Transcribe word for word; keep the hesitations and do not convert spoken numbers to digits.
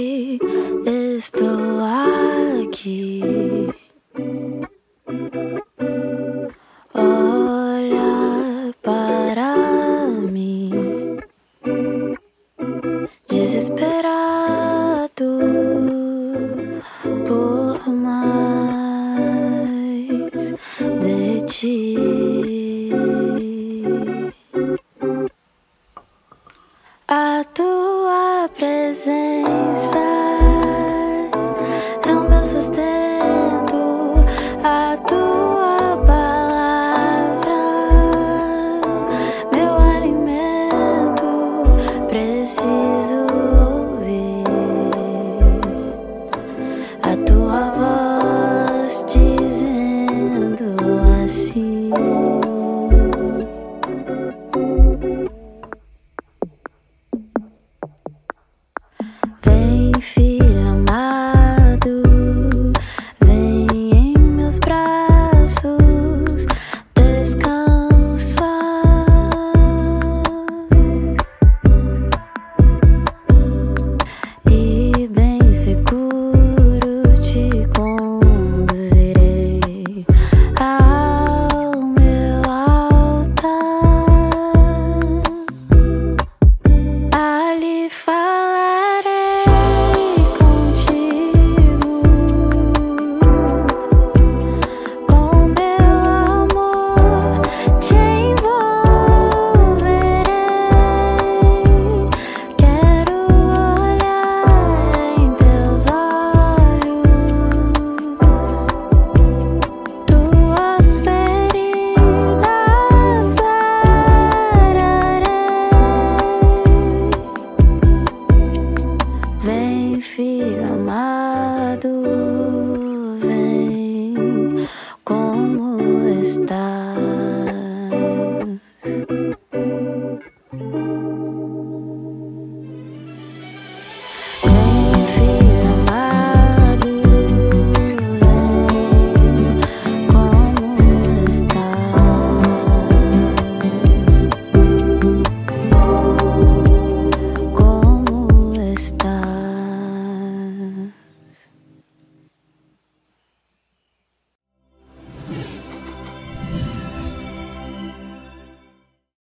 sei, estou aqui. Olha para mim, desesperado por mais de ti. A tua presença é o meu sustento, a tua palavra, meu alimento. Preciso ouvir a tua voz dizendo assim: vem, filho.